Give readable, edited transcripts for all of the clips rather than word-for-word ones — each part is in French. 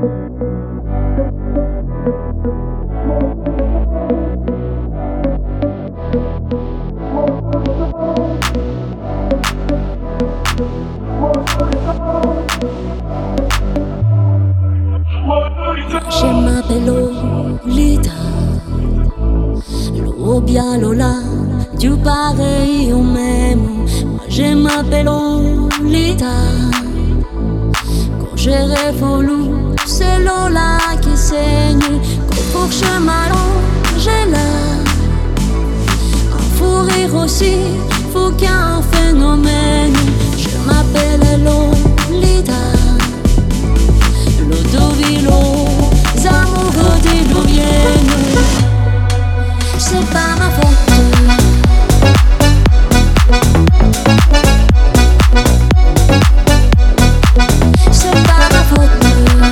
Je m'appelle Lolita, l'eau bien Lola, du pareil au même. Moi je m'appelle Lolita. Quand je rêve au loup, c'est Lola qui saigne. Quand pour je m'allonge là, un fou rire aussi, faut qu'il y ait un phénomène. Je m'appelle Lolita, l'autovilo. Amoureux diluviennes, c'est pas ma faute. C'est pas ma faute.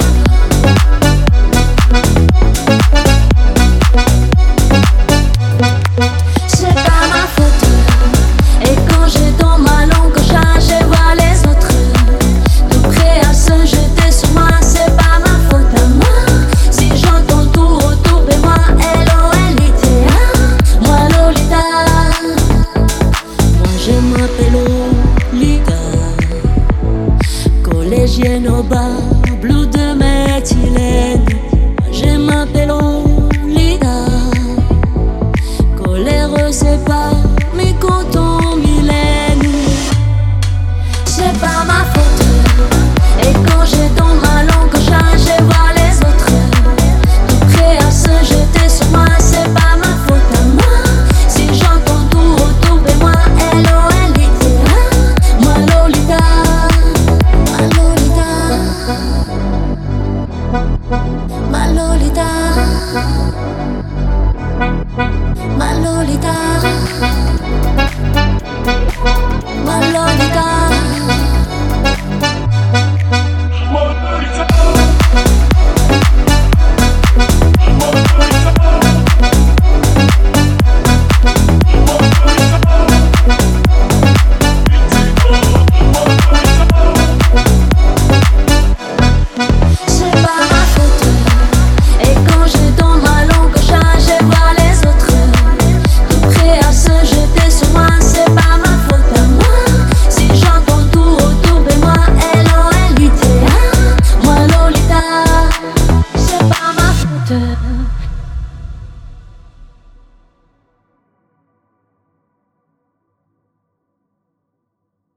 C'est pas ma faute. Et quand j'ai dans ma langue, je vois les autres de près à se jeter sur moi. C'est pas ma faute à moi. J'entends tout autour de moi, L-O-L-I-T-A. Moi Lolita, moi je m'appelle Lolita, collégienne au bar, bleu de méthylène. Moi je m'appelle Lolita, colère c'est pas mes cotons Mylène. C'est pas ma faute. Et quand j'ai dans ma langue, je vois les autres prêt à se jeter sur moi, c'est pas ma faute à moi. Si j'entends tout autour de moi, L-O-L-I-T-A. Moi Lolita, ma Lolita, ma Lolita, ma Lolita.